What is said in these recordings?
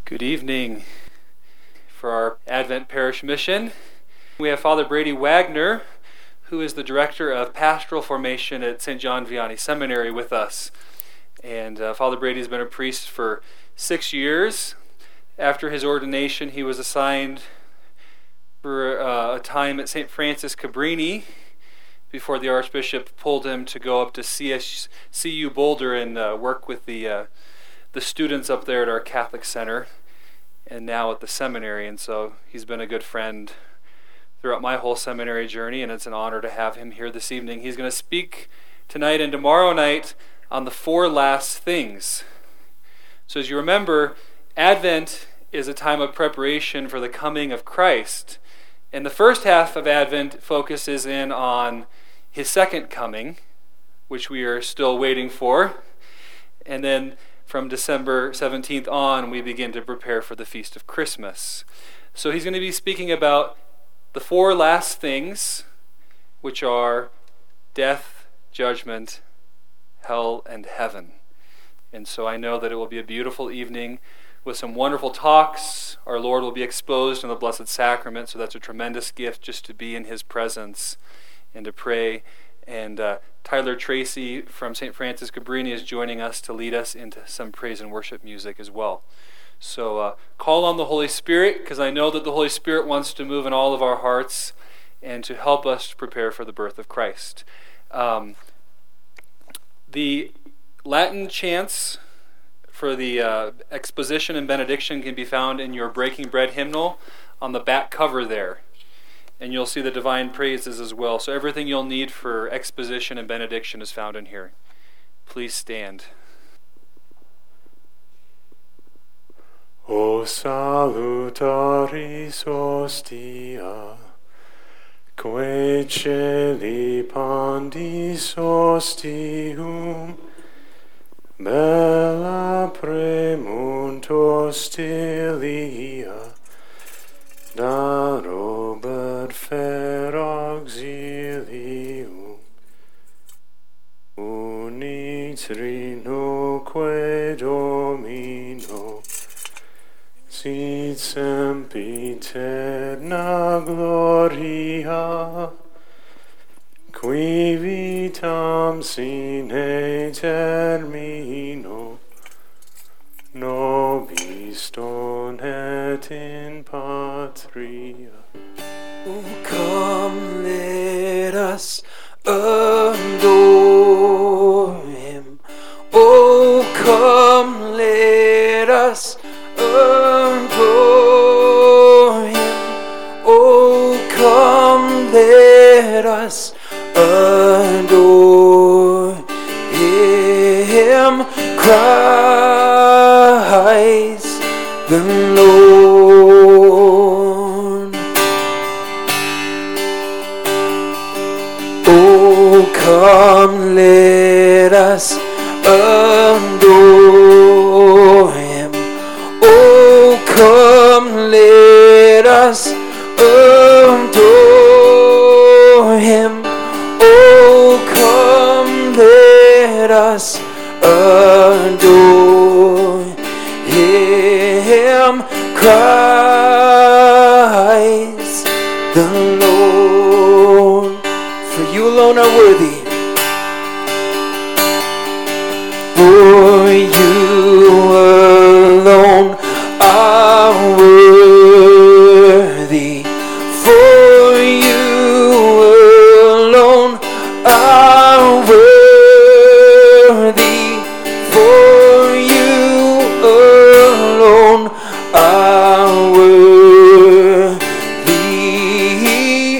Good evening. For our Advent Parish Mission, we have Father Brady Wagner, who is the Director of Pastoral Formation at St. John Vianney Seminary with us. And Father Brady has been a priest for 6 years. After his ordination, he was assigned for a time at St. Francis Cabrini before the Archbishop pulled him to go up to CU Boulder and work with the students up there at our Catholic Center and now at the seminary. And so he's been a good friend throughout my whole seminary journey, and it's an honor to have him here this evening. He's going to speak tonight and tomorrow night on the 4 last things. So as you remember, Advent is a time of preparation for the coming of Christ. And the first half of Advent focuses in on his second coming, which we are still waiting for. And then from December 17th on, we begin to prepare for the Feast of Christmas. So he's going to be speaking about the 4 last things, which are death, judgment, hell, and heaven. And so I know that it will be a beautiful evening with some wonderful talks. Our Lord will be exposed in the Blessed Sacrament, so that's a tremendous gift just to be in His presence and to pray. And Tyler Tracy from St. Francis Cabrini is joining us to lead us into some praise and worship music as well. So call on the Holy Spirit, because I know that the Holy Spirit wants to move in all of our hearts and to help us prepare for the birth of Christ. The Latin chants for the exposition and benediction can be found in your Breaking Bread hymnal on the back cover there. And you'll see the divine praises as well. So everything you'll need for exposition and benediction is found in here. Please stand. O salutaris hostia, quae celi pandis ostium, bella premunt hostilia, da robert fer auxilium, unit rinoque Domino, sit sempiterna gloria, qui vitam sine termino, nobis donet in patria. Oh, come, let us adore Him. Oh, come, let us adore Him. Oh, come, let us adore Him. Christ the Lord. Oh, come, let us adore Him. Oh, come, let us adore Him. Oh, come, let us adore Him. Christ the Lord. For you alone are worthy. For you alone are worthy. For you alone are worthy. For you alone are worthy.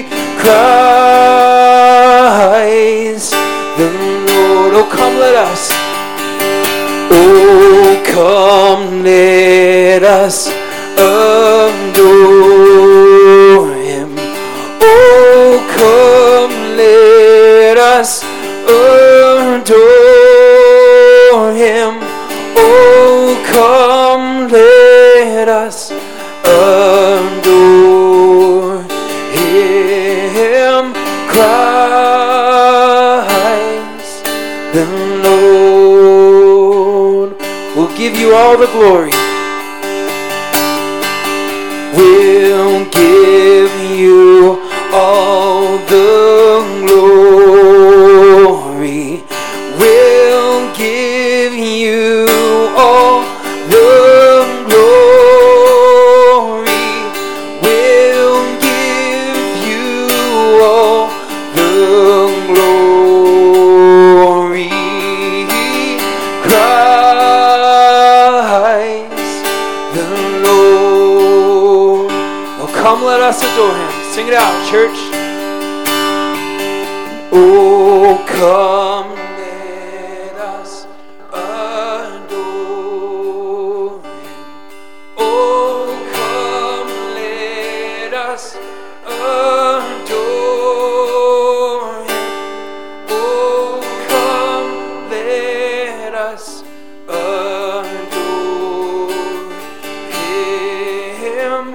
Christ the Lord. Oh, come, let us. Oh, come, let us adore Him. Oh, come, let us adore Him. Oh, come, let us adore Him. Christ the Lord. We'll give you all the glory. the Lord. Oh, come, let us adore him. Sing it out, church. Oh, come, let us adore him. Oh, come, let us adore him. Oh, come, let us adore him.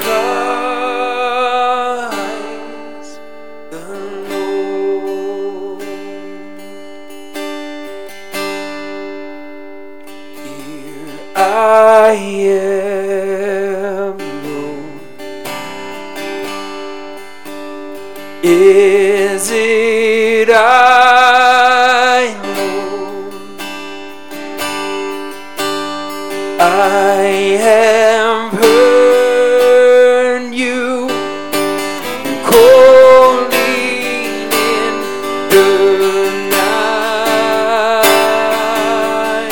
Christ the Lord. Here I am, Lord. Is it I, Lord? I have heard you calling in the night,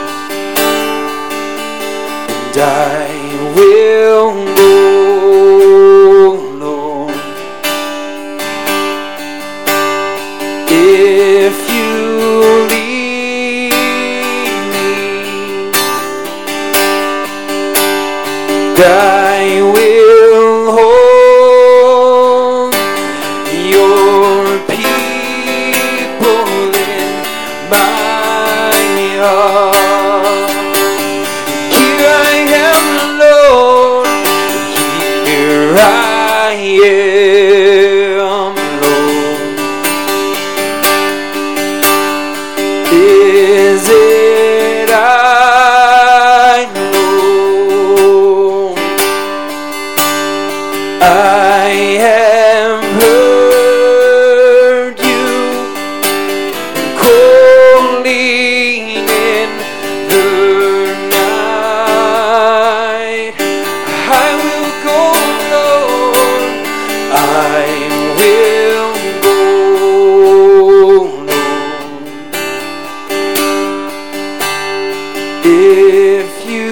and I will go, Lord, if you lead me. I will hold your people in my heart. Here I am, Lord. Here I am, Lord. Is it I, Lord? I have heard you calling in the night. I will go, Lord. I will go, Lord, if you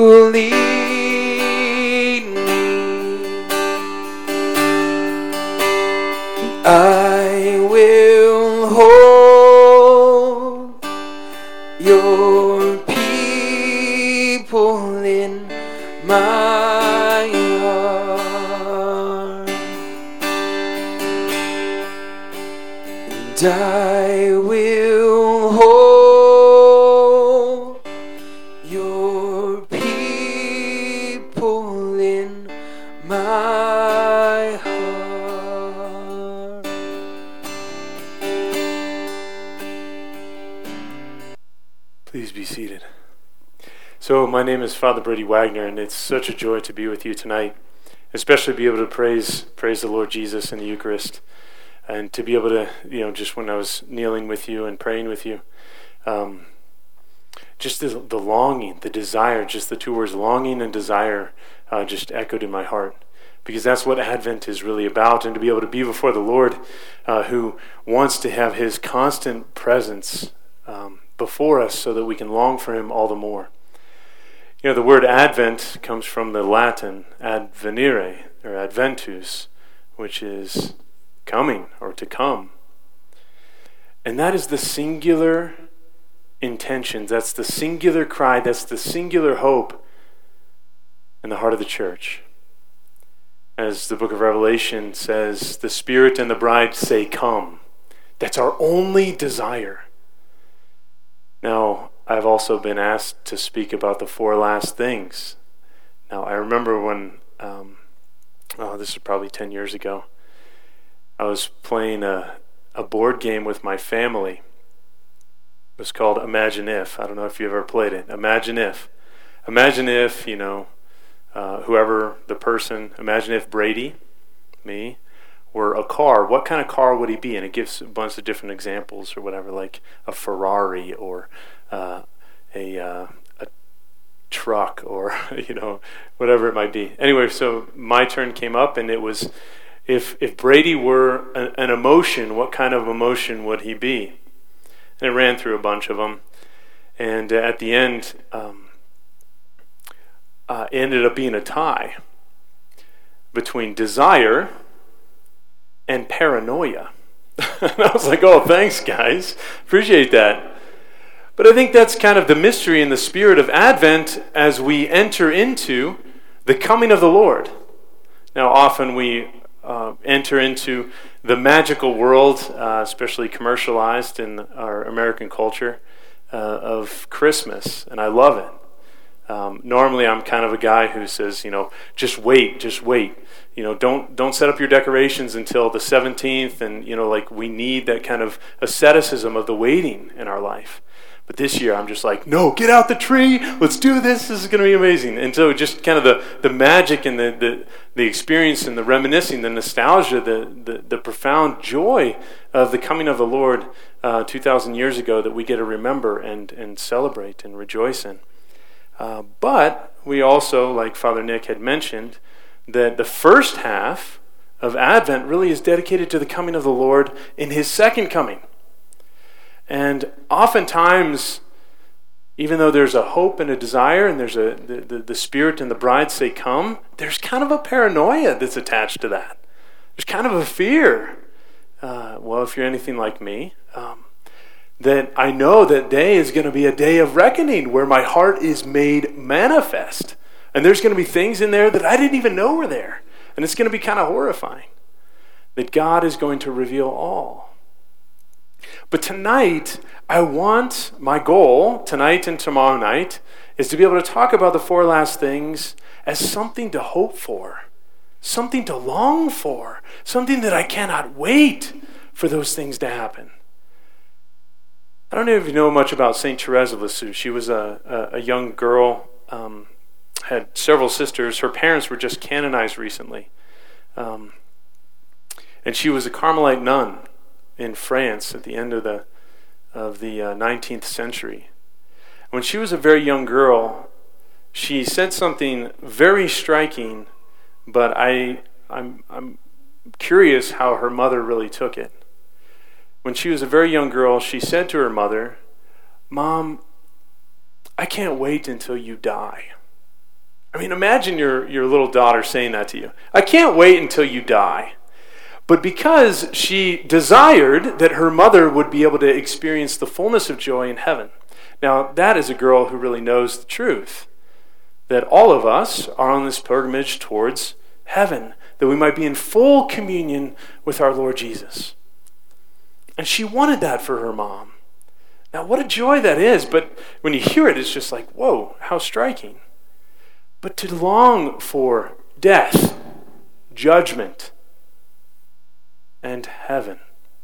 lead me. I will hold your people in my heart, and I will hold your people in my heart. Please be seated. So my name is Father Brady Wagner, and it's such a joy to be with you tonight, especially be able to praise the Lord Jesus in the Eucharist, and to be able to, just when I was kneeling with you and praying with you, just the longing, the desire, just the two words longing and desire just echoed in my heart, because that's what Advent is really about, and to be able to be before the Lord who wants to have his constant presence before us so that we can long for him all the more. The word Advent comes from the Latin advenire, or adventus, which is coming or to come. And that is the singular intentions, that's the singular cry, that's the singular hope in the heart of the church. As the book of Revelation says, the Spirit and the bride say, come. That's our only desire. Now, I've also been asked to speak about the four last things. Now, I remember when, this was probably 10 years ago, I was playing a board game with my family. It was called Imagine If. I don't know if you've ever played it. Imagine if. Imagine if, whoever the person, imagine if Brady, me, were a car. What kind of car would he be? And it gives a bunch of different examples or whatever, like a Ferrari or a truck or, whatever it might be. Anyway, so my turn came up, and it was, if Brady were an emotion, what kind of emotion would he be? And it ran through a bunch of them. And at the end, ended up being a tie between desire and paranoia. And I was like, oh, thanks, guys. Appreciate that. But I think that's kind of the mystery and the spirit of Advent as we enter into the coming of the Lord. Now, often we enter into the magical world, especially commercialized in our American culture, of Christmas, and I love it. Normally, I'm kind of a guy who says, just wait. Don't set up your decorations until the 17th, and we need that kind of asceticism of the waiting in our life. But this year, I'm just like, no, get out the tree. Let's do this. This is going to be amazing. And so just kind of the magic and the experience and the reminiscing, the nostalgia, the profound joy of the coming of the Lord 2,000 years ago that we get to remember and celebrate and rejoice in. But we also, like Father Nick had mentioned, that the first half of Advent really is dedicated to the coming of the Lord in His second coming. And oftentimes, even though there's a hope and a desire, and there's the Spirit and the bride say come, there's kind of a paranoia that's attached to that. There's kind of a fear. If you're anything like me, that I know that day is going to be a day of reckoning where my heart is made manifest. And there's going to be things in there that I didn't even know were there. And it's going to be kind of horrifying. That God is going to reveal all. But tonight, my goal, tonight and tomorrow night, is to be able to talk about the four last things as something to hope for, something to long for, something that I cannot wait for those things to happen. I don't know if you know much about St. Therese of Lisieux. She was a young girl, had several sisters. Her parents were just canonized recently. And she was a Carmelite nun in France at the end of the 19th century. When she was a very young girl, she said something very striking, but I'm curious how her mother really took it. When she was a very young girl, she said to her mother, "Mom, I can't wait until you die." I mean, imagine your little daughter saying that to you. I can't wait until you die. But because she desired that her mother would be able to experience the fullness of joy in heaven. Now, that is a girl who really knows the truth. That all of us are on this pilgrimage towards heaven. That we might be in full communion with our Lord Jesus. And she wanted that for her mom. Now, what a joy that is. But when you hear it, it's just like, whoa, how striking. But to long for death, judgment, and heaven.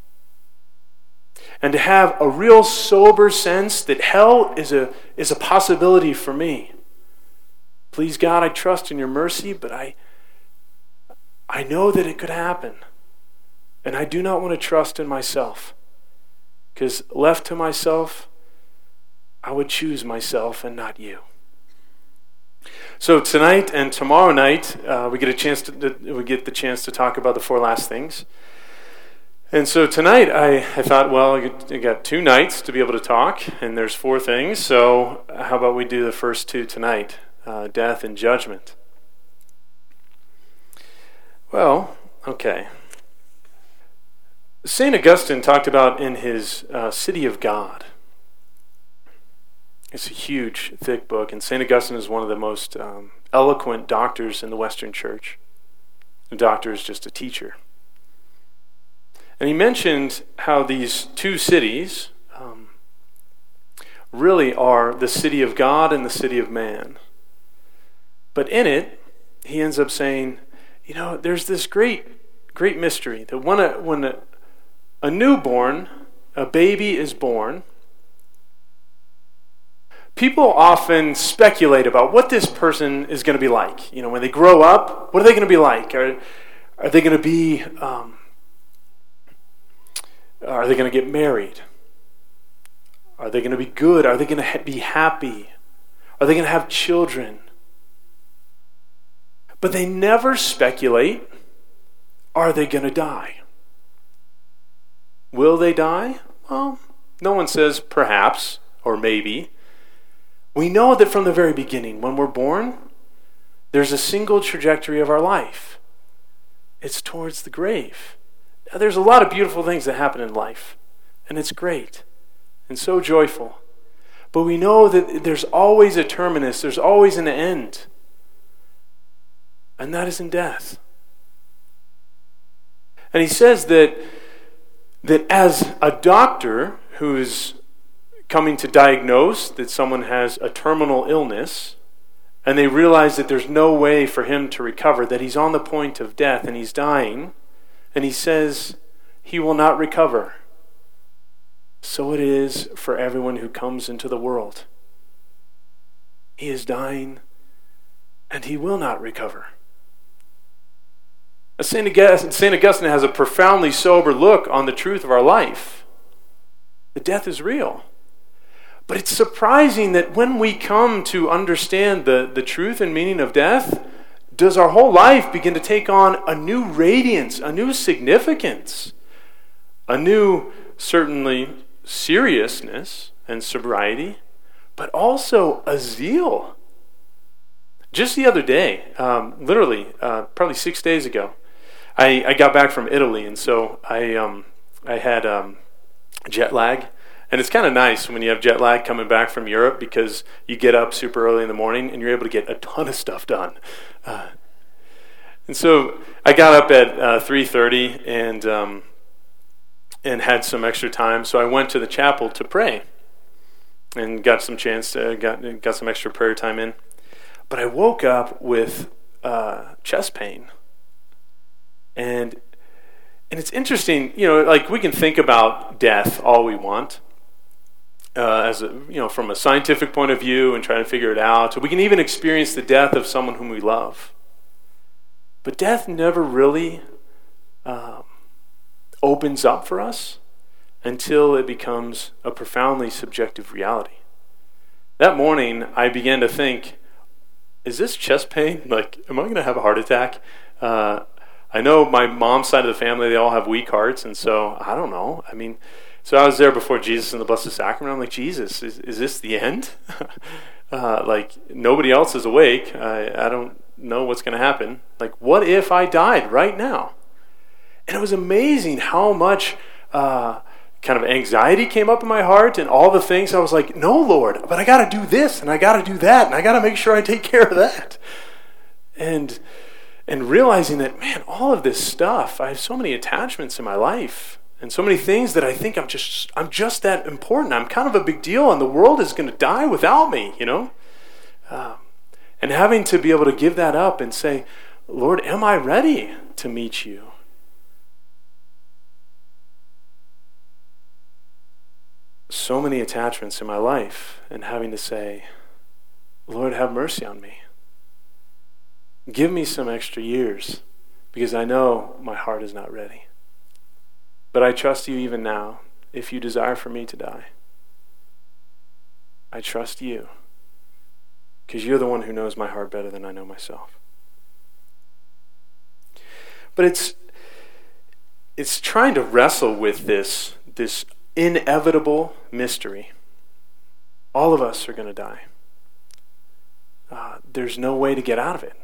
And to have a real sober sense that hell is a possibility for me. Please God, I trust in your mercy, but I know that it could happen. And I do not want to trust in myself. Because left to myself, I would choose myself and not you. So tonight and tomorrow night, we get the chance to talk about the four last things. And so tonight I thought, well, I got 2 nights to be able to talk, and there's 4 things. So how about we do the first 2 tonight, death and judgment? Well, okay. St. Augustine talked about in his City of God. It's a huge, thick book, and St. Augustine is one of the most eloquent doctors in the Western Church. A doctor is just a teacher. And he mentioned how these 2 cities really are the city of God and the city of man. But in it, he ends up saying, there's this great mystery that when a newborn, a baby is born, people often speculate about what this person is going to be like. When they grow up, what are they going to be like? Are they going to be... Are they going to get married? Are they going to be good? Are they going to be happy? Are they going to have children? But they never speculate, are they going to die? Will they die? Well, no one says perhaps or maybe. We know that from the very beginning, when we're born, there's a single trajectory of our life. It's towards the grave. Now, there's a lot of beautiful things that happen in life, and it's great and so joyful. But we know that there's always a terminus, there's always an end, and that is in death. And he says that as a doctor who's coming to diagnose that someone has a terminal illness, and they realize that there's no way for him to recover, that he's on the point of death and he's dying, and he says he will not recover. So it is for everyone who comes into the world. He is dying, and he will not recover. St. Augustine has a profoundly sober look on the truth of our life. The death is real. But it's surprising that when we come to understand the truth and meaning of death, does our whole life begin to take on a new radiance, a new significance, a new, certainly, seriousness and sobriety, but also a zeal. Just the other day, literally, probably 6 days ago, I got back from Italy, and so I had jet lag. And it's kind of nice when you have jet lag coming back from Europe, because you get up super early in the morning and you're able to get a ton of stuff done. And so I got up at 3:30 and had some extra time. So I went to the chapel to pray and got some got some extra prayer time in. But I woke up with chest pain. And it's interesting, like we can think about death all we want. From a scientific point of view and trying to figure it out. We can even experience the death of someone whom we love. But death never really opens up for us until it becomes a profoundly subjective reality. That morning, I began to think, is this chest pain? Like, am I going to have a heart attack? I know my mom's side of the family, they all have weak hearts, and so, I don't know. So I was there before Jesus in the Blessed Sacrament. I'm like, Jesus, is this the end? Nobody else is awake. I don't know what's going to happen. Like, what if I died right now? And it was amazing how much kind of anxiety came up in my heart and all the things. I was like, no, Lord, but I got to do this and I got to do that and I got to make sure I take care of that. And realizing that, man, all of this stuff, I have so many attachments in my life. And so many things that I think I'm just that important. I'm kind of a big deal, and the world is going to die without me, And having to be able to give that up and say, Lord, am I ready to meet you? So many attachments in my life, and having to say, Lord, have mercy on me. Give me some extra years, because I know my heart is not ready. But I trust you even now, if you desire for me to die. I trust you, because you're the one who knows my heart better than I know myself. But it's trying to wrestle with this inevitable mystery. All of us are going to die. There's no way to get out of it.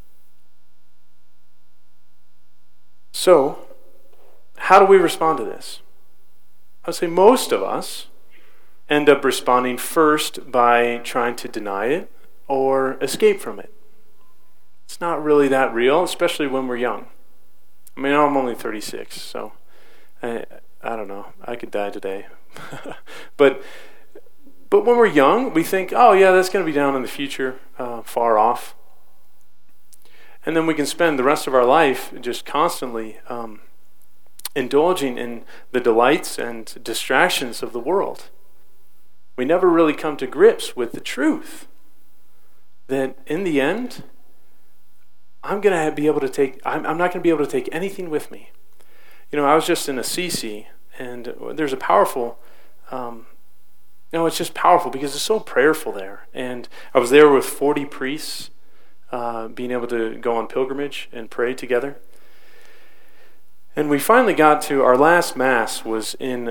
So, how do we respond to this? I would say most of us end up responding first by trying to deny it or escape from it. It's not really that real, especially when we're young. I'm only 36, so I don't know. I could die today. But when we're young, we think, oh yeah, that's going to be down in the future, far off. And then we can spend the rest of our life just constantly indulging in the delights and distractions of the world. We never really come to grips with the truth that in the end, I'm not going to be able to take anything with me. I was just in Assisi, and there's a powerful, it's just powerful because it's so prayerful there. And I was there with 40 priests, being able to go on pilgrimage and pray together. And we finally got to, our last Mass was in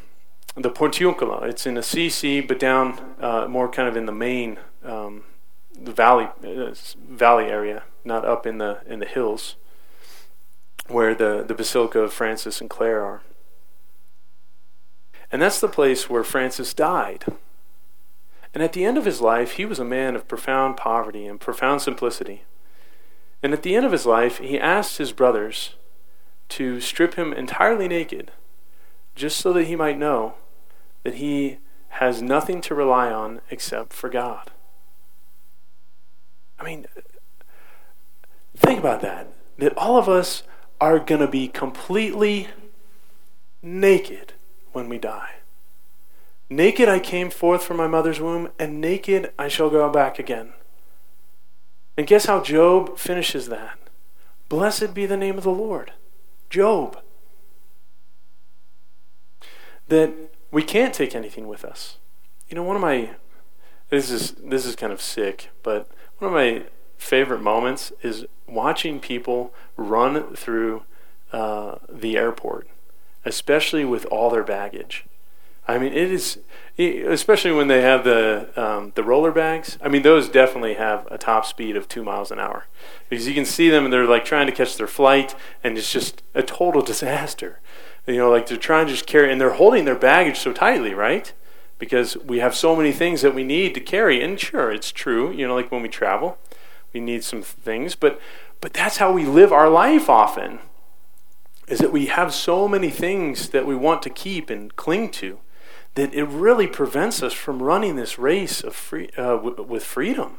the Portiuncula. It's in Assisi, but down more kind of in the main the valley area, not up in the hills, where the Basilica of Francis and Clare are. And that's the place where Francis died. And at the end of his life, he was a man of profound poverty and profound simplicity. And at the end of his life, he asked his brothers to strip him entirely naked, just so that he might know that he has nothing to rely on except for God. I mean, think about that. That all of us are going to be completely naked when we die. Naked I came forth from my mother's womb, and naked I shall go back again. And guess how Job finishes that? Blessed be the name of the Lord. Job. That we can't take anything with us. You know, this is kind of sick, but one of my favorite moments is watching people run through the airport, especially with all their baggage. I mean, it is, especially when they have the roller bags. I mean, those definitely have a top speed of 2 miles an hour, because you can see them and they're like trying to catch their flight, and it's just a total disaster. You know, like they're trying to just carry, and they're holding their baggage so tightly, right? Because we have so many things that we need to carry. And sure, it's true, you know, like when we travel, we need some things, but that's how we live our life often, is that we have so many things that we want to keep and cling to, that it really prevents us from running this race of with freedom.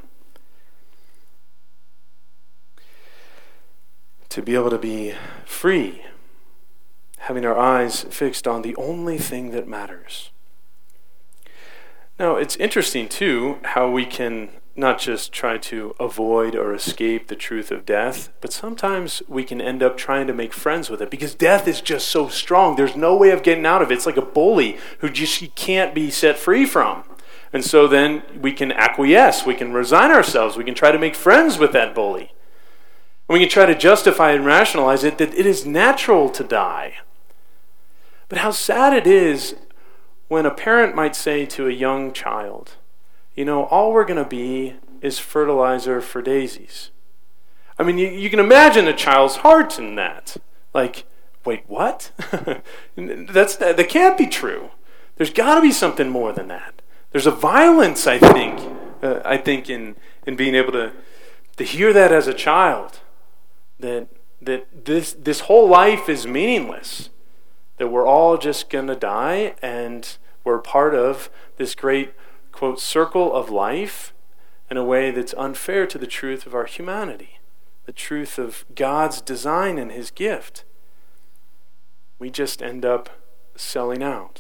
To be able to be free, having our eyes fixed on the only thing that matters. Now, it's interesting, too, how we can not just try to avoid or escape the truth of death, but sometimes we can end up trying to make friends with it, because death is just so strong. There's no way of getting out of it. It's like a bully who just can't be set free from. And so then we can acquiesce. We can resign ourselves. We can try to make friends with that bully. And we can try to justify and rationalize it, that it is natural to die. But how sad it is when a parent might say to a young child, you know, all we're going to be is fertilizer for daisies. I mean, you can imagine a child's heart in that. Like, wait, what? That can't be true. There's got to be something more than that. There's a violence, I think, in being able to hear that as a child, that this whole life is meaningless, that we're all just going to die, and we're part of this great, quote, circle of life in a way that's unfair to the truth of our humanity, the truth of God's design and His gift. We just end up selling out.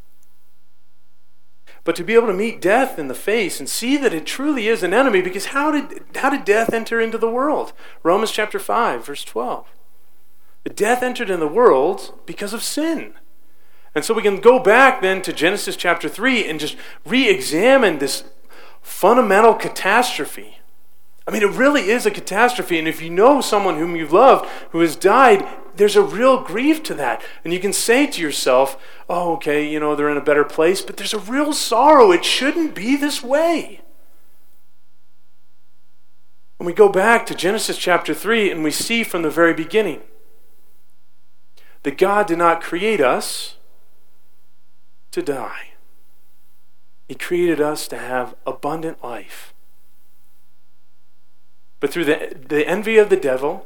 But to be able to meet death in the face and see that it truly is an enemy, because how did death enter into the world? Romans chapter 5, verse 12. The death entered in the world because of sin. And so we can go back then to Genesis chapter 3 and just re-examine this fundamental catastrophe. I mean, it really is a catastrophe. And if you know someone whom you've loved who has died, there's a real grief to that. And you can say to yourself, oh, okay, you know, they're in a better place, but there's a real sorrow. It shouldn't be this way. When we go back to Genesis chapter 3 and we see from the very beginning that God did not create us to die. He created us to have abundant life. But through the envy of the devil,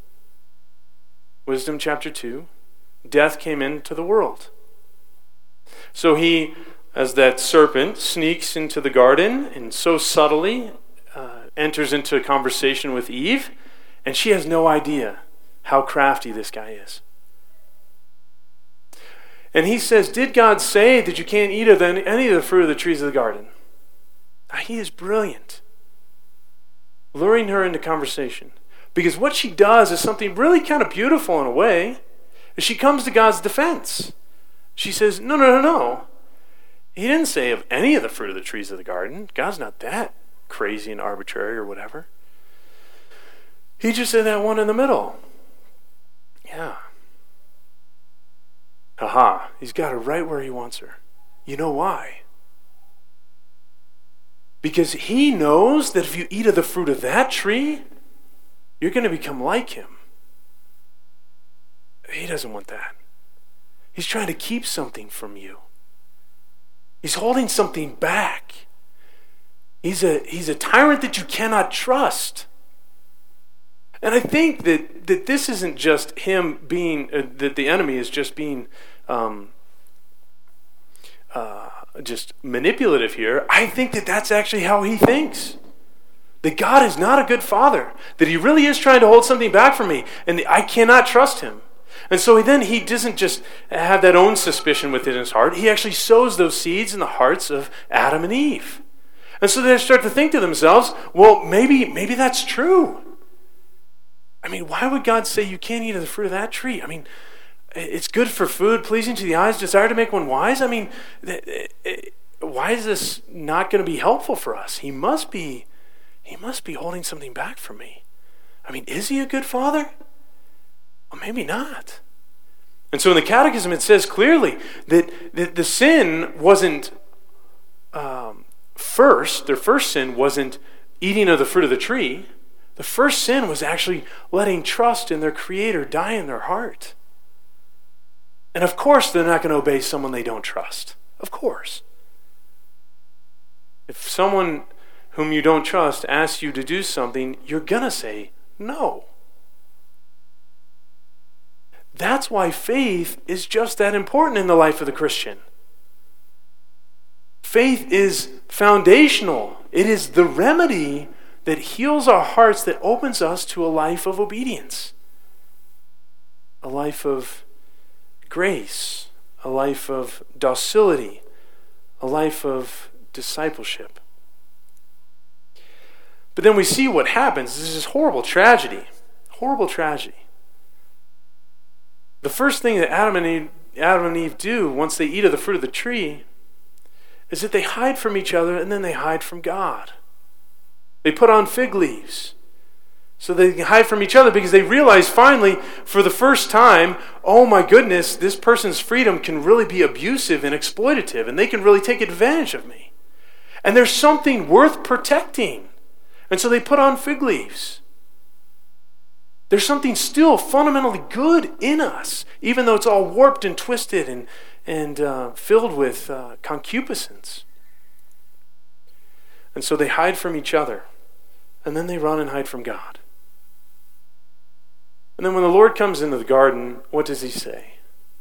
Wisdom chapter 2, death came into the world. So he, as that serpent, sneaks into the garden and so subtly enters into a conversation with Eve, and she has no idea how crafty this guy is. And he says, did God say that you can't eat of any of the fruit of the trees of the garden? Now, he is brilliant, luring her into conversation. Because what she does is something really kind of beautiful in a way. She comes to God's defense. She says, no. He didn't say of any of the fruit of the trees of the garden. God's not that crazy and arbitrary or whatever. He just said that one in the middle. Yeah. Aha, he's got her right where he wants her. You know why? Because he knows that if you eat of the fruit of that tree, you're going to become like him. He doesn't want that. He's trying to keep something from you. He's holding something back. He's a tyrant that you cannot trust. And I think that this isn't just him being, that the enemy is just being just manipulative here. I think that that's actually how he thinks. That God is not a good father. That he really is trying to hold something back from me. And I cannot trust him. And so then he doesn't just have that own suspicion within his heart. He actually sows those seeds in the hearts of Adam and Eve. And so they start to think to themselves, well, maybe that's true. I mean, why would God say you can't eat of the fruit of that tree? I mean, it's good for food, pleasing to the eyes, desire to make one wise. I mean, why is this not going to be helpful for us? He must be holding something back from me. I mean, is he a good father? Well, maybe not. And so in the Catechism it says clearly that the sin wasn't their first sin wasn't eating of the fruit of the tree. The first sin was actually letting trust in their Creator die in their heart. And of course they're not going to obey someone they don't trust. Of course. If someone whom you don't trust asks you to do something, you're going to say no. That's why faith is just that important in the life of the Christian. Faith is foundational. It is the remedy that heals our hearts, that opens us to a life of obedience, a life of grace, a life of docility, a life of discipleship. But then we see what happens. This is horrible tragedy. Horrible tragedy. The first thing that Adam and Eve do once they eat of the fruit of the tree is that they hide from each other and then they hide from God. They put on fig leaves so they can hide from each other because they realize finally, for the first time, oh my goodness, this person's freedom can really be abusive and exploitative, and they can really take advantage of me. And there's something worth protecting. And so they put on fig leaves. There's something still fundamentally good in us, even though it's all warped and twisted and filled with concupiscence. And so they hide from each other, and then they run and hide from God. And then when the Lord comes into the garden, what does he say?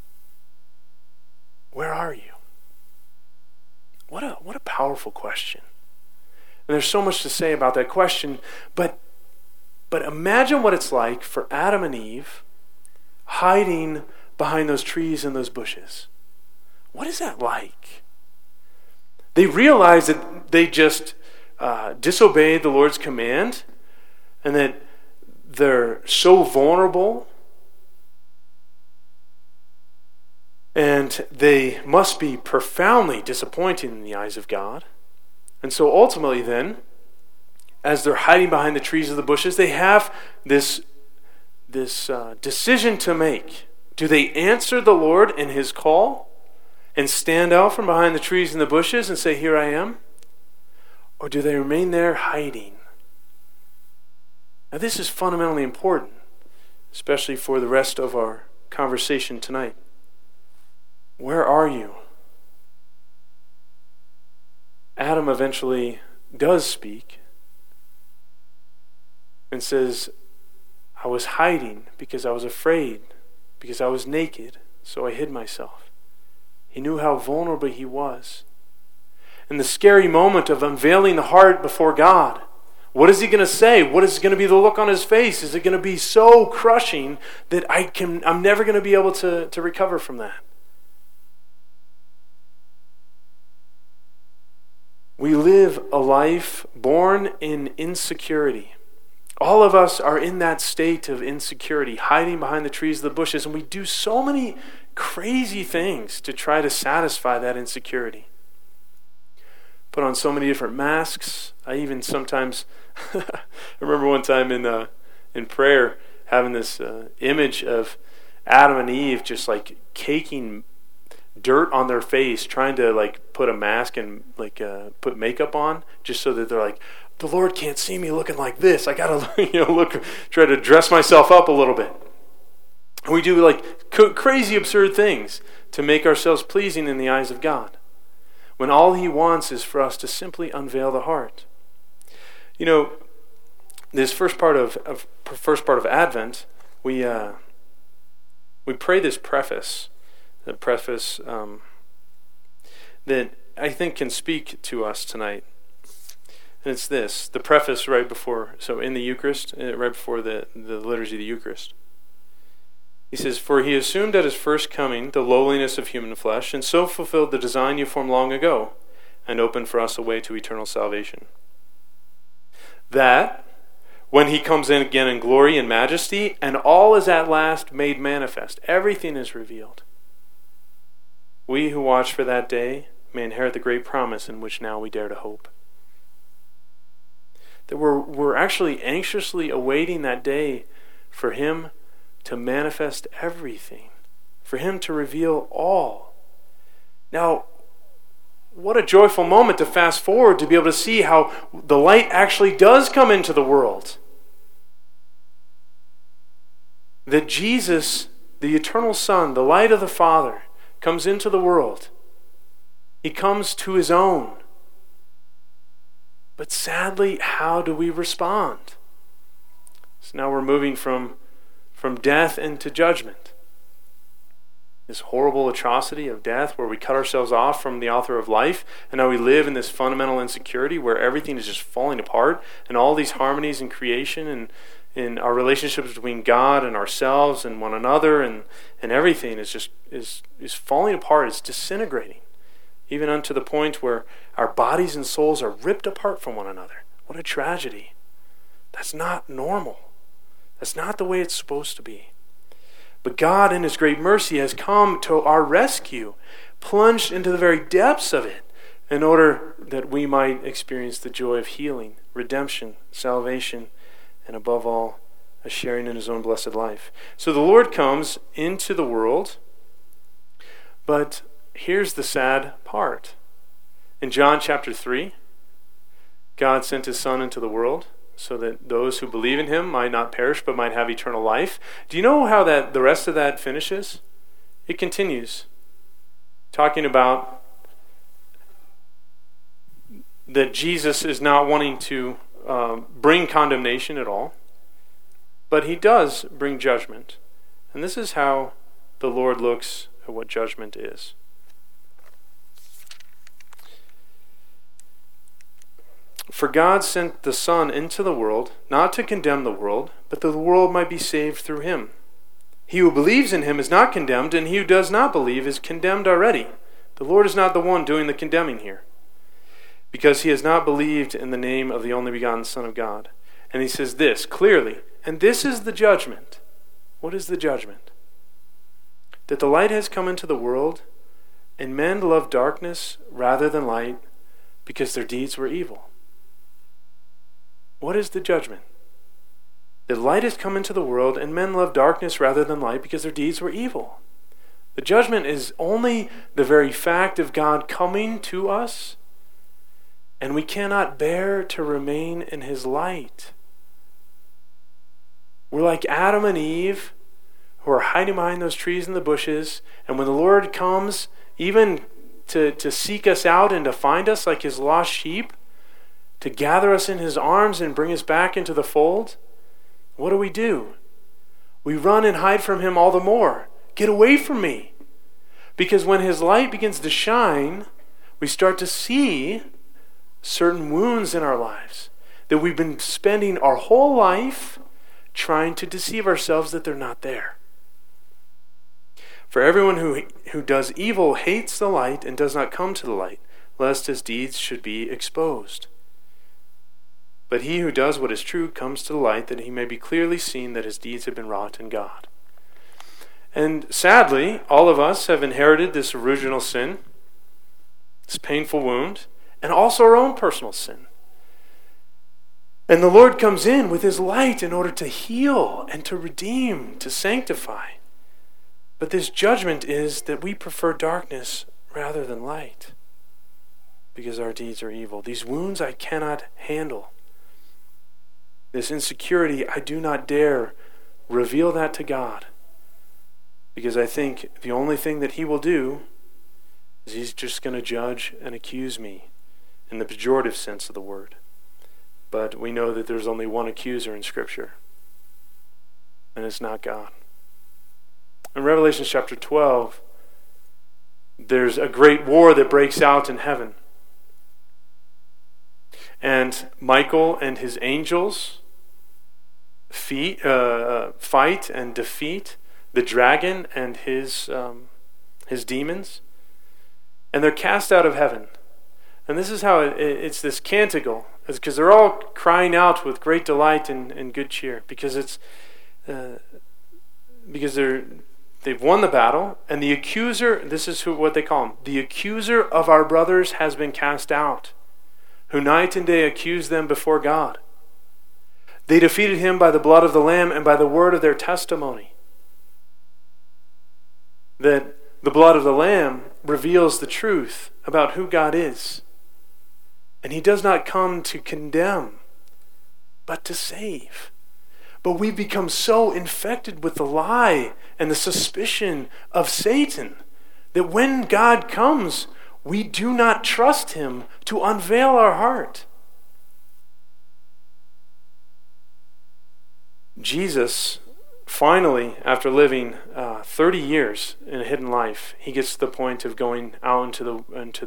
Where are you? What a powerful question. And there's so much to say about that question, but imagine what it's like for Adam and Eve hiding behind those trees and those bushes. What is that like? They realize that they just disobeyed the Lord's command and that they're so vulnerable and they must be profoundly disappointing in the eyes of God. And so ultimately then, as they're hiding behind the trees of the bushes, they have this decision to make. Do they answer the Lord in his call and stand out from behind the trees and the bushes and say, here I am? Or do they remain there hiding? Now this is fundamentally important, especially for the rest of our conversation tonight. Where are you? Adam eventually does speak and says, I was hiding because I was afraid, because I was naked, so I hid myself. He knew how vulnerable he was. In the scary moment of unveiling the heart before God, what is he going to say? What is going to be the look on his face? Is it going to be so crushing that I'm never going to be able to recover from that? We live a life born in insecurity. All of us are in that state of insecurity, hiding behind the trees, the bushes, and we do so many crazy things to try to satisfy that insecurity. Put on so many different masks. I even sometimes, I remember one time in prayer having this image of Adam and Eve just like caking dirt on their face, trying to like put a mask and like put makeup on, just so that they're like, the Lord can't see me looking like this. I gotta try to dress myself up a little bit. And we do like crazy, absurd things to make ourselves pleasing in the eyes of God, when all He wants is for us to simply unveil the heart. This first part of Advent, we pray this preface. The preface that I think can speak to us tonight. And it's this, the preface in the Eucharist, right before the liturgy of the Eucharist. He says, "For He assumed at His first coming the lowliness of human flesh, and so fulfilled the design you formed long ago, and opened for us a way to eternal salvation. That, when He comes in again in glory and majesty, and all is at last made manifest, everything is revealed, we who watch for that day may inherit the great promise in which now we dare to hope." That we're actually anxiously awaiting that day for Him to manifest everything, for Him to reveal all. Now, what a joyful moment to fast forward to be able to see how the light actually does come into the world. That Jesus, the eternal Son, the light of the Father, comes into the world. He comes to His own. But sadly, how do we respond? So now we're moving from death into judgment. This horrible atrocity of death where we cut ourselves off from the author of life, and now we live in this fundamental insecurity where everything is just falling apart, and all these harmonies in creation and in our relationships between God and ourselves and one another and everything is falling apart. It's disintegrating, even unto the point where our bodies and souls are ripped apart from one another. What a tragedy. That's not normal. That's not the way it's supposed to be. But God, in His great mercy, has come to our rescue, plunged into the very depths of it, in order that we might experience the joy of healing, redemption, salvation, and above all, a sharing in His own blessed life. So the Lord comes into the world, but here's the sad part. In John chapter 3, God sent His Son into the world so that those who believe in Him might not perish but might have eternal life. Do you know how the rest of that finishes? It continues, talking about that Jesus is not wanting to bring condemnation at all, but He does bring judgment. And this is how the Lord looks at what judgment is. "For God sent the Son into the world, not to condemn the world, but that the world might be saved through Him. He who believes in Him is not condemned, and he who does not believe is condemned already. The Lord is not the one doing the condemning here, because he has not believed in the name of the only begotten Son of God." And He says this clearly, and this is the judgment. What is the judgment? "That the light has come into the world, and men love darkness rather than light, because their deeds were evil." What is the judgment? The light has come into the world, and men love darkness rather than light because their deeds were evil. The judgment is only the very fact of God coming to us, and we cannot bear to remain in His light. We're like Adam and Eve, who are hiding behind those trees and the bushes, and when the Lord comes, even to seek us out and to find us like His lost sheep, to gather us in His arms and bring us back into the fold, what do? We run and hide from Him all the more. Get away from me. Because when His light begins to shine, we start to see certain wounds in our lives that we've been spending our whole life trying to deceive ourselves that they're not there. "For everyone who does evil hates the light and does not come to the light, lest his deeds should be exposed. But he who does what is true comes to the light, that he may be clearly seen that his deeds have been wrought in God." And sadly, all of us have inherited this original sin, this painful wound, and also our own personal sin. And the Lord comes in with His light in order to heal and to redeem, to sanctify. But this judgment is that we prefer darkness rather than light because our deeds are evil. These wounds I cannot handle. This insecurity, I do not dare reveal that to God because I think the only thing that He will do is He's just going to judge and accuse me in the pejorative sense of the word. But we know that there's only one accuser in Scripture, and it's not God. In Revelation chapter 12, there's a great war that breaks out in heaven. And Michael and his angels fight and defeat the dragon and his demons. And they're cast out of heaven. And this is how it's this canticle, because they're all crying out with great delight and good cheer, because they've won the battle, and the accuser, this is what they call him, the accuser of our brothers has been cast out, who night and day accused them before God. They defeated him by the blood of the Lamb and by the word of their testimony. That the blood of the Lamb reveals the truth about who God is. And He does not come to condemn, but to save. But we've become so infected with the lie and the suspicion of Satan that when God comes, we do not trust Him to unveil our heart. Jesus, finally, after living 30 years in a hidden life, He gets to the point of going out into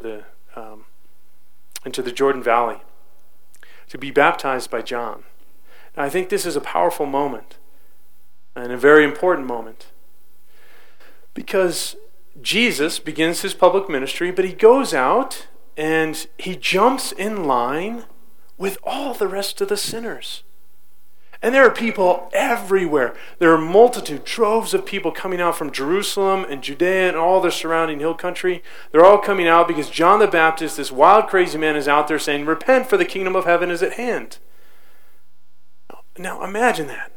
the Jordan Valley to be baptized by John. Now, I think this is a powerful moment and a very important moment because Jesus begins His public ministry, but He goes out and He jumps in line with all the rest of the sinners. And there are people everywhere. There are droves of people coming out from Jerusalem and Judea and all the surrounding hill country. They're all coming out because John the Baptist, this wild, crazy man, is out there saying, "Repent, for the kingdom of heaven is at hand." Now imagine that.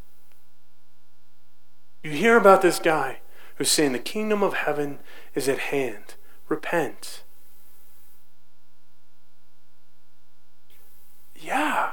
You hear about this guy who's saying the kingdom of heaven is at hand. Repent. Yeah.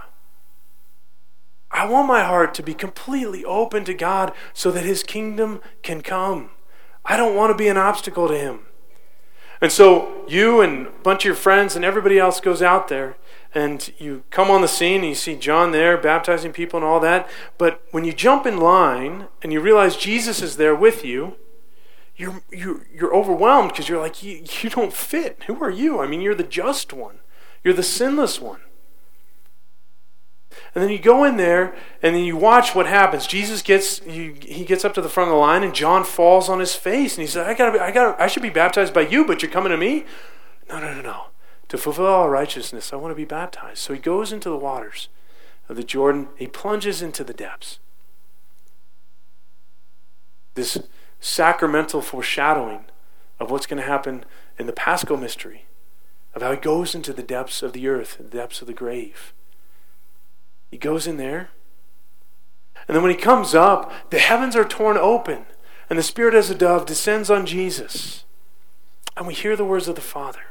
I want my heart to be completely open to God so that His kingdom can come. I don't want to be an obstacle to Him. And so you and a bunch of your friends and everybody else goes out there and you come on the scene and you see John there baptizing people and all that. But when you jump in line and you realize Jesus is there with you, you're overwhelmed because you're like, you don't fit. Who are you? I mean, you're the just one. You're the sinless one. And then you go in there, and then you watch what happens. Jesus gets up to the front of the line, and John falls on his face, and he says, "I should be baptized by you, but you're coming to me? No. To fulfill all righteousness, I want to be baptized." So he goes into the waters of the Jordan. He plunges into the depths. This sacramental foreshadowing of what's going to happen in the Paschal mystery, of how he goes into the depths of the earth, the depths of the grave. He goes in there, and then when he comes up, the heavens are torn open, and the Spirit as a dove descends on Jesus. And we hear the words of the Father.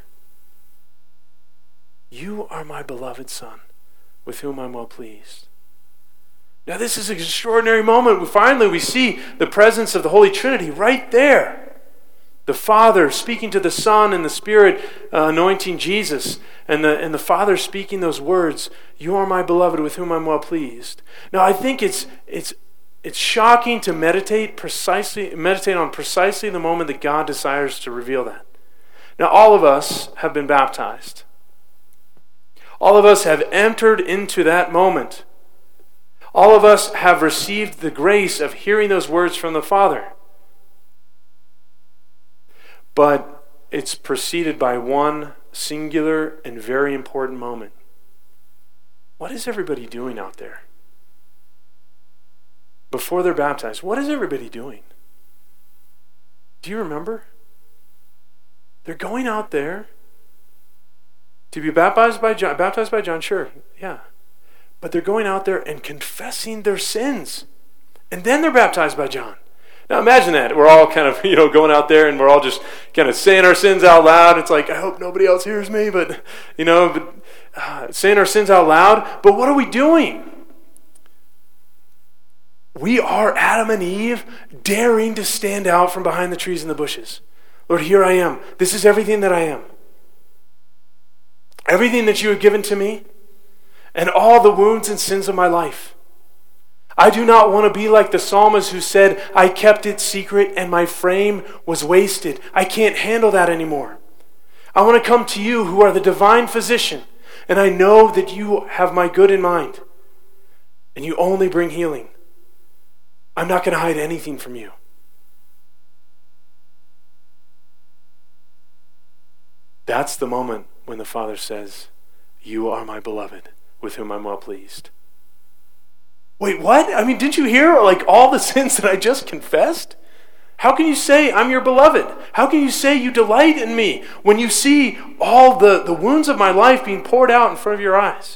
"You are my beloved Son, with whom I'm well pleased." Now this is an extraordinary moment. Finally we see the presence of the Holy Trinity right there. The Father speaking to the Son and the Spirit anointing Jesus. And the Father speaking those words, "You are my beloved with whom I'm well pleased." Now I think it's shocking to meditate on precisely the moment that God desires to reveal that. Now all of us have been baptized. All of us have entered into that moment. All of us have received the grace of hearing those words from the Father. But it's preceded by one singular and very important moment. What is everybody doing out there? Before they're baptized, what is everybody doing? Do you remember? They're going out there to be baptized by John, sure, yeah. But they're going out there and confessing their sins. And then they're baptized by John. Now imagine that. We're all kind of, going out there and we're all just kind of saying our sins out loud. It's like, I hope nobody else hears me, but saying our sins out loud. But what are we doing? We are Adam and Eve daring to stand out from behind the trees and the bushes. Lord, here I am. This is everything that I am. Everything that you have given to me and all the wounds and sins of my life. I do not want to be like the psalmist who said, I kept it secret and my frame was wasted. I can't handle that anymore. I want to come to you who are the divine physician, and I know that you have my good in mind, and you only bring healing. I'm not going to hide anything from you. That's the moment when the Father says, you are my beloved, with whom I'm well pleased. Wait, what? I mean, didn't you hear all the sins that I just confessed? How can you say I'm your beloved? How can you say you delight in me when you see all the wounds of my life being poured out in front of your eyes?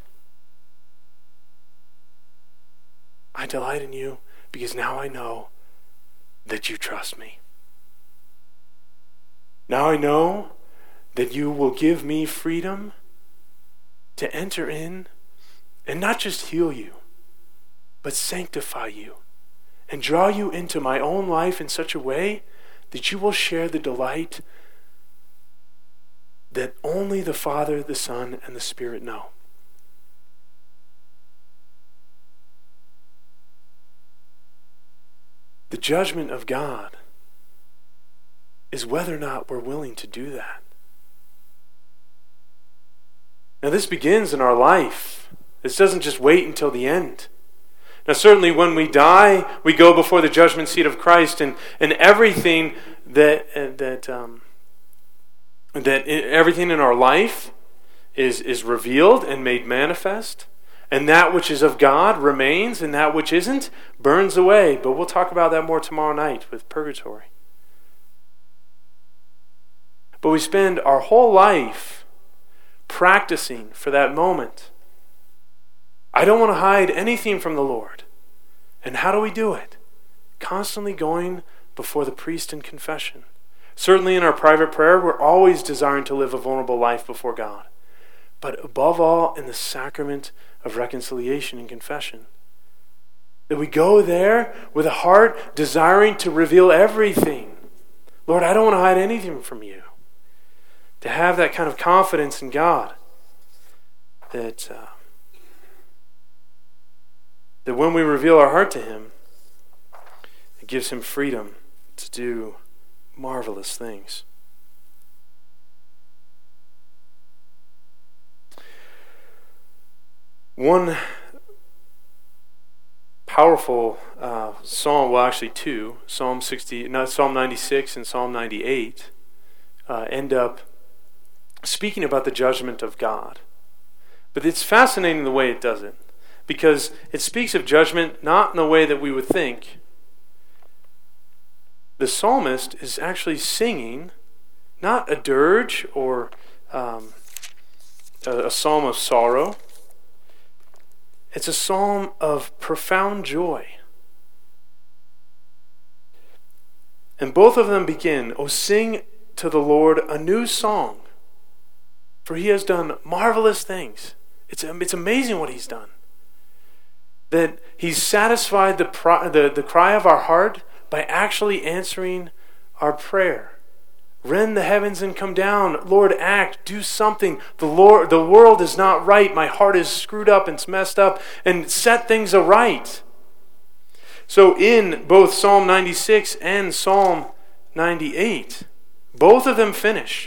I delight in you because now I know that you trust me. Now I know that you will give me freedom to enter in and not just heal you, but sanctify you and draw you into my own life in such a way that you will share the delight that only the Father, the Son, and the Spirit know. The judgment of God is whether or not we're willing to do that. Now this begins in our life. This doesn't just wait until the end. Now certainly when we die, we go before the judgment seat of Christ, and everything everything in our life is revealed and made manifest. And that which is of God remains, and that which isn't burns away. But we'll talk about that more tomorrow night with purgatory. But we spend our whole life practicing for that moment. I don't want to hide anything from the Lord. And how do we do it? Constantly going before the priest in confession. Certainly in our private prayer, we're always desiring to live a vulnerable life before God. But above all, in the sacrament of reconciliation and confession. That we go there with a heart desiring to reveal everything. Lord, I don't want to hide anything from you. To have that kind of confidence in God. That when we reveal our heart to Him, it gives Him freedom to do marvelous things. One powerful psalm, well actually two, Psalm 96 and Psalm 98, end up speaking about the judgment of God. But it's fascinating the way it does it, because it speaks of judgment not in the way that we would think. The psalmist is actually singing not a dirge or a psalm of sorrow. It's a psalm of profound joy. And both of them begin, "O sing to the Lord a new song, for He has done marvelous things." It's amazing what He's done. That He's satisfied the cry of our heart by actually answering our prayer. Rend the heavens and come down. Lord, act. Do something. The world is not right. My heart is screwed up and it's messed up. And set things aright. So in both Psalm 96 and Psalm 98, both of them finish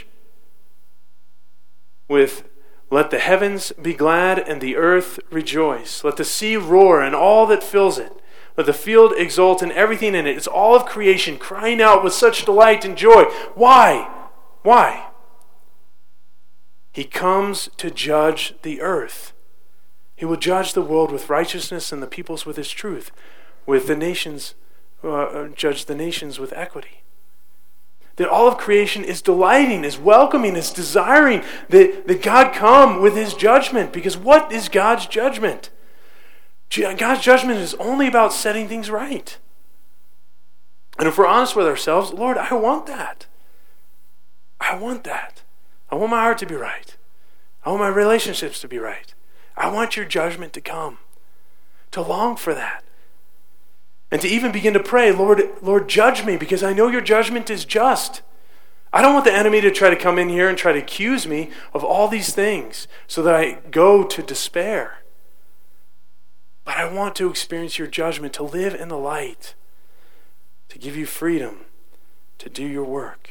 with, "Let the heavens be glad and the earth rejoice. Let the sea roar and all that fills it. Let the field exult and everything in it." It's all of creation crying out with such delight and joy. Why? Why? He comes to judge the earth. He will judge the world with righteousness and the peoples with His truth. With the nations, judge the nations with equity. That all of creation is delighting, is welcoming, is desiring that God come with His judgment. Because what is God's judgment? God's judgment is only about setting things right. And if we're honest with ourselves, Lord, I want that. I want that. I want my heart to be right. I want my relationships to be right. I want your judgment to come. To long for that. And to even begin to pray, Lord, judge me, because I know your judgment is just. I don't want the enemy to try to come in here and try to accuse me of all these things so that I go to despair. But I want to experience your judgment, to live in the light, to give you freedom to do your work.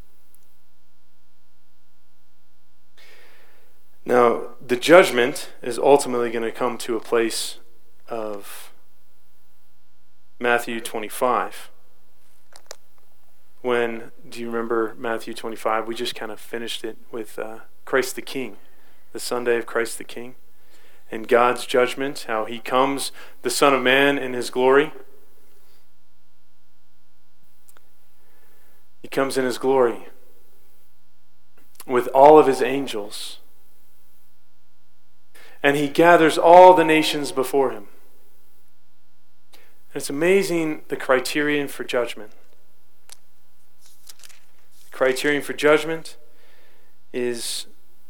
Now, the judgment is ultimately going to come to a place of Matthew 25. When, do you remember Matthew 25? We just kind of finished it with Christ the King, the Sunday of Christ the King, and God's judgment, how he comes, the Son of Man, in his glory. He comes in his glory with all of his angels, and he gathers all the nations before him. And it's amazing, the criterion for judgment. The criterion for judgment is,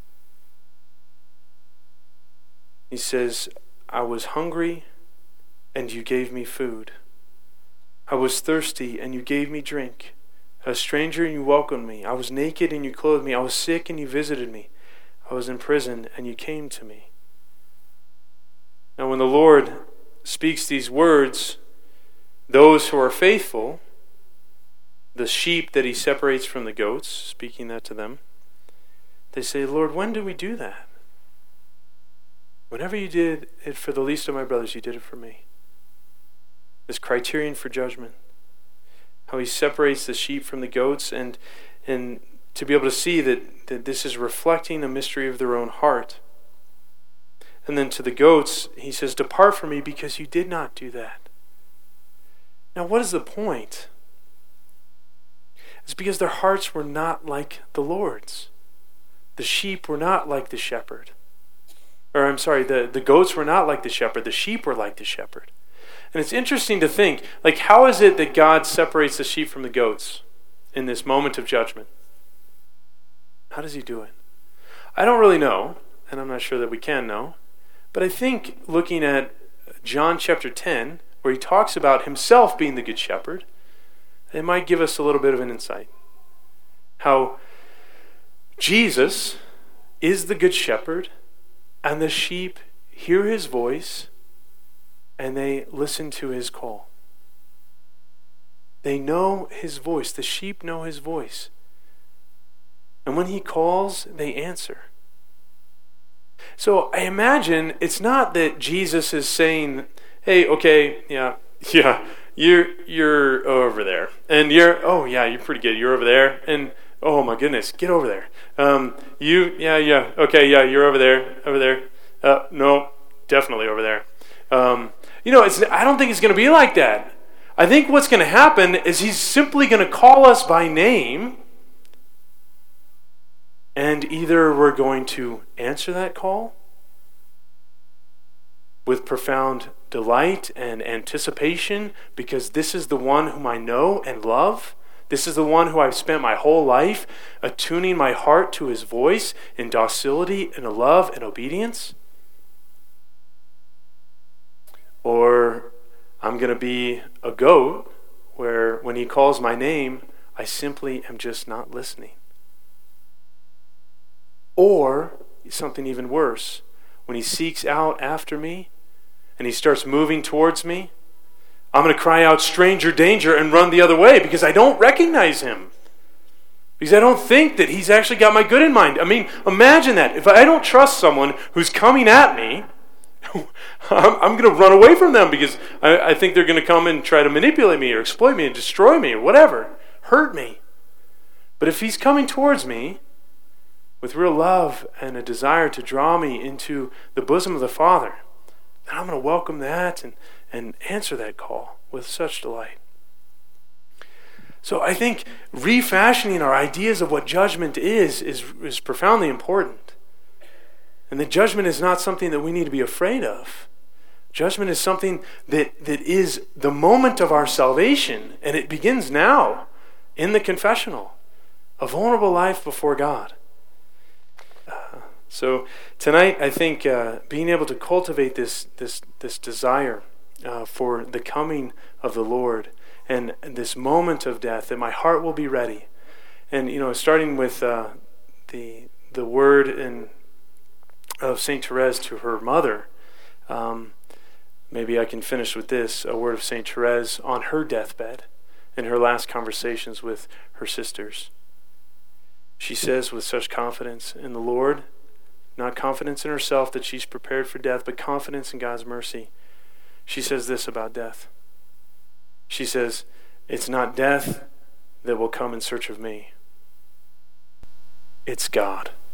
he says, I was hungry and you gave me food. I was thirsty and you gave me drink. A stranger and you welcomed me. I was naked and you clothed me. I was sick and you visited me. I was in prison and you came to me. Now when the Lord speaks these words, those who are faithful, the sheep that he separates from the goats, speaking that to them, they say, Lord, when do we do that? Whenever you did it for the least of my brothers, you did it for me. This criterion for judgment. How he separates the sheep from the goats, and to be able to see that this is reflecting a mystery of their own heart. And then to the goats, he says, depart from me because you did not do that. Now, what is the point? It's because their hearts were not like the Lord's. The sheep were not like the shepherd. Or I'm sorry, the goats were not like the shepherd. The sheep were like the shepherd. And it's interesting to think, like, how is it that God separates the sheep from the goats in this moment of judgment? How does he do it? I don't really know, and I'm not sure that we can know, but I think looking at John chapter 10, where he talks about himself being the good shepherd, it might give us a little bit of an insight. How Jesus is the good shepherd, and the sheep hear his voice, and they listen to his call. They know his voice. The sheep know his voice. And when he calls, they answer. So I imagine it's not that Jesus is saying, hey, okay, yeah, you're over there. And you're pretty good. You're over there. And oh my goodness, get over there. Okay, you're over there. No, definitely over there. I don't think it's going to be like that. I think what's going to happen is he's simply going to call us by name, and either we're going to answer that call with profound delight and anticipation, because this is the one whom I know and love. This is the one who I've spent my whole life attuning my heart to his voice in docility and love and obedience. Or I'm going to be a goat where when he calls my name, I simply am just not listening. Or something even worse, when he seeks out after me and he starts moving towards me, I'm going to cry out, stranger danger, and run the other way because I don't recognize him. Because I don't think that he's actually got my good in mind. I mean, imagine that. If I don't trust someone who's coming at me, I'm going to run away from them because I think they're going to come and try to manipulate me or exploit me and destroy me or whatever, hurt me. But if he's coming towards me with real love and a desire to draw me into the bosom of the Father, then I'm going to welcome that and answer that call with such delight. So I think refashioning our ideas of what judgment is profoundly important. And that judgment is not something that we need to be afraid of. Judgment is something that is the moment of our salvation, and it begins now in the confessional, a vulnerable life before God. So tonight, I think being able to cultivate this desire for the coming of the Lord and this moment of death, that my heart will be ready. And starting with the word of Saint Therese to her mother. Maybe I can finish with this, a word of Saint Therese on her deathbed in her last conversations with her sisters. She says with such confidence in the Lord, not confidence in herself that she's prepared for death, but confidence in God's mercy. She says this about death. She says, it's not death that will come in search of me. It's God.